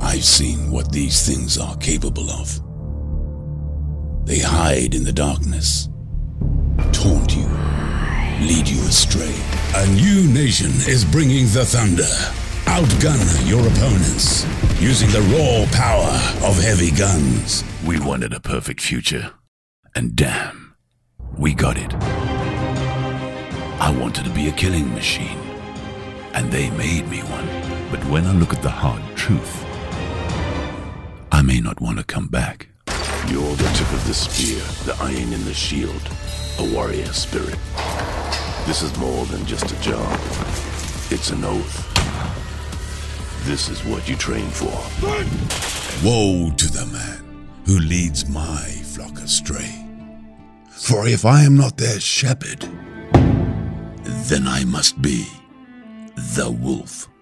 I've seen what these things are capable of. They hide in the darkness, taunt you, lead you astray. A new nation is bringing the thunder. Outgun your opponents using the raw power of heavy guns. We wanted a perfect future, and damn, we got it. I wanted to be a killing machine, and they made me one. But when I look at the hard truth, I may not want to come back. You're the tip of the spear, the iron in the shield, a warrior spirit. This is more than just a job. It's an oath. This is what you train for. Woe to the man who leads my flock astray. For if I am not their shepherd, then I must be the wolf.